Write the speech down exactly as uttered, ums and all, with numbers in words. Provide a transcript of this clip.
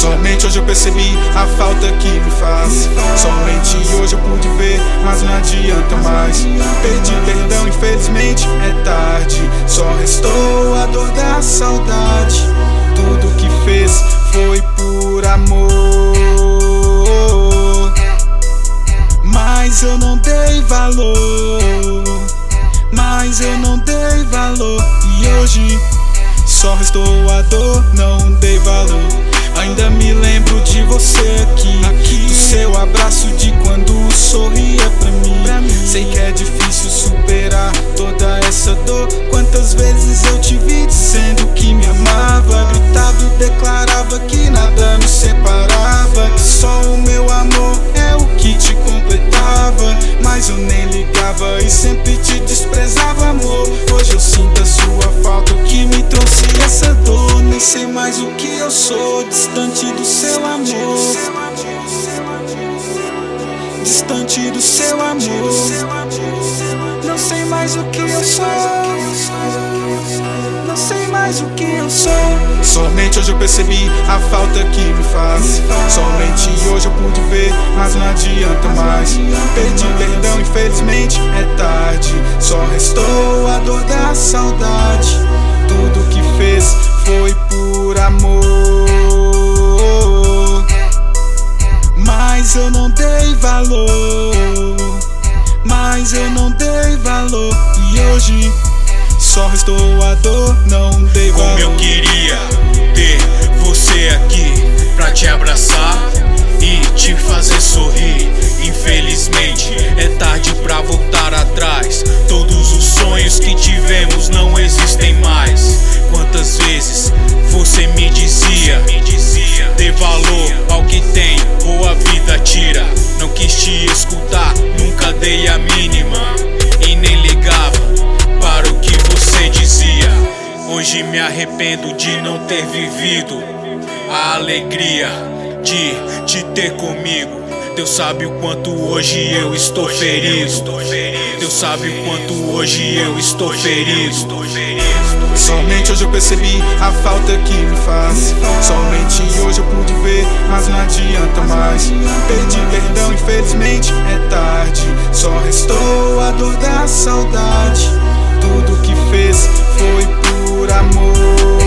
Somente hoje eu percebi a falta que me faz. Somente hoje eu pude ver, mas não adianta mais. Pedi perdão, infelizmente é tarde. Só restou a dor da saudade. Tudo que fez foi por amor, mas eu não dei valor. Mas eu não dei valor. E hoje só restou a dor, não dei valor. Ainda me lembro de você aqui, aqui. Do seu abraço de quando sorria pra mim. pra mim Sei que é difícil superar toda essa dor. Quantas vezes eu te vi dizendo que me amava, gritava e declarava que nada nos separava, que só o meu amor é o que te completava. Mas eu nem ligava e sempre te desprezava, amor. Hoje eu sinto a sua falta, o que me trouxe essa dor. Nem sei mais o que eu sou, distante do seu amor, distante do seu amor. Não sei mais o que eu sou, não sei mais o que eu sou. Somente hoje eu percebi a falta que me faz. Somente hoje eu pude ver, mas não adianta mais. Pedi perdão, infelizmente é tarde. Só restou a dor da saudade. Tudo que fez foi por amor, mas eu não dei valor. Mas eu não dei valor. E hoje só restou a dor, não dei valor. Como eu queria ter você aqui pra te abraçar e te fazer sorrir. Infelizmente é tarde pra voltar atrás. Todos os sonhos que tivemos não existem mais. Quantas vezes você me dizia, dê valor ao que tem ou a vida tira. Não quis te escutar, nunca dei a mínima e nem ligava para o que você dizia. Hoje me arrependo de não ter vivido a alegria de te ter comigo. Deus sabe o quanto hoje eu estou ferido. Deus sabe o quanto hoje eu estou ferido. Somente hoje eu percebi a falta que me faz. Somente hoje eu pude ver, mas não adianta mais. Pedi perdão, infelizmente é tarde. Só restou a dor da saudade. Tudo que fez foi por amor,